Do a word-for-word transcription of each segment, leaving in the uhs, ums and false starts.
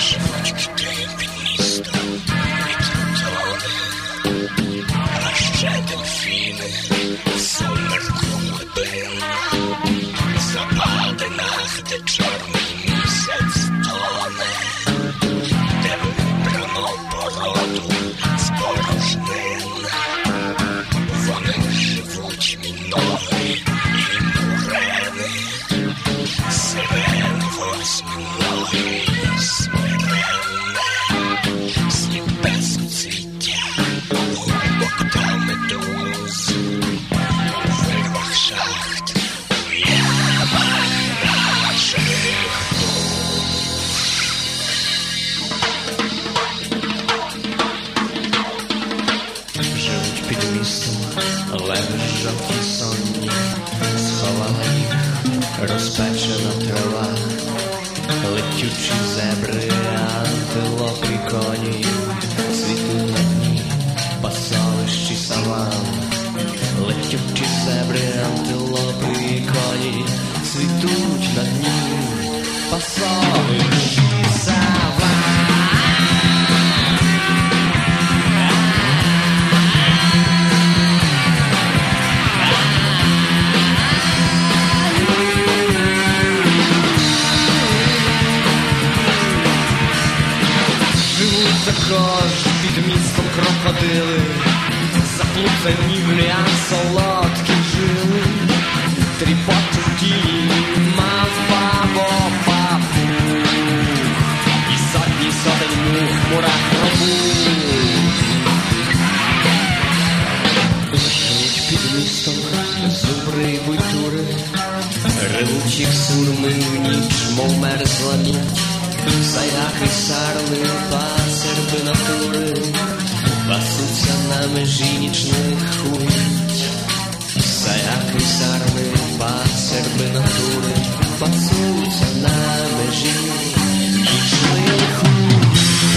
живуть кити під містом і тротони, а ще дельфіни в сумерку глибин, в западинах, де чорний місяць тоне, де вибрано породу з порожнин. Вони живуть мінори і мурени, сирени восьминоги і смирене, світ без цвіття, губок та медуз, у вирвах шахт, у ямах наших душ. Живуть під містом леви жовті сонні, сховала їх розпечена трава, летючі зебри, антилопи, коні, цвітуть на дні пасовищі саван. Летючі зебри, антилопи, коні, цвітуть на дні пасовищі саван. Також під містом крокодили, заплутані в ліан солодкі жили, тріпоту в тілі мавпа бопапу, і сотні сотень мух мурах робу. Живуть під містом зубри й буйтури, ревуть їх сурми в ніч, мов мерзла ніч. Саяки, сарли, пасерби натури пасуться на межі нічних хують. Саяки, сарли, пасерби натури пасуться на межі нічних хують.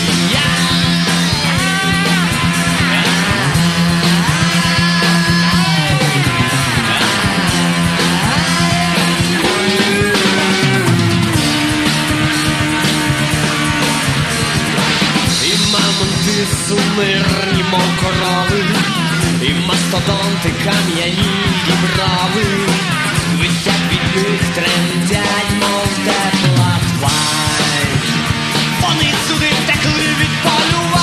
Сумирні, мов корови, і мастодонти кам'яні дібрави, висять від них, тремтять, мов тепла тварь. Вони сюди втекли від полювань.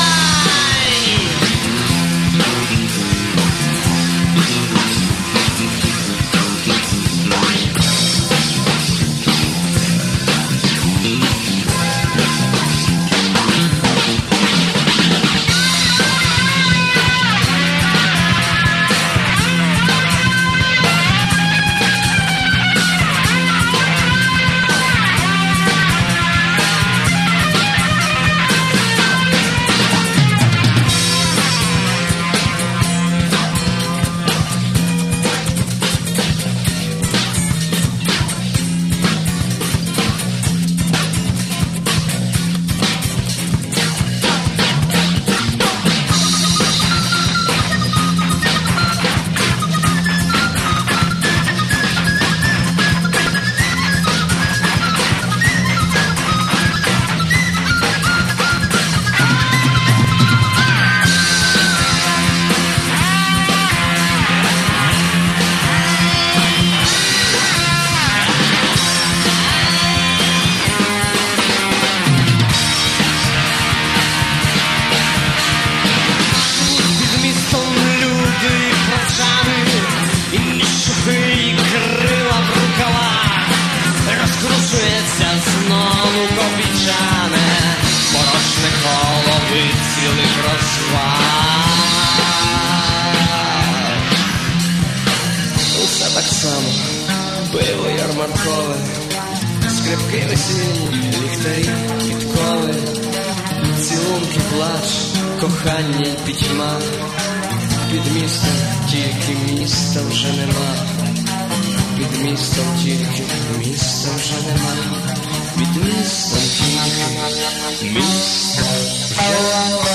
Знову копійчане, порожне коло вицілих розваг. Усе так само, пиво ярмаркове, скрипки весільні, ліхтарі, підкови, цілунки, плач, кохання й пітьма. Під містом тільки міста вже нема, під містом тільки міста вже нема. Під містом тільки місто вже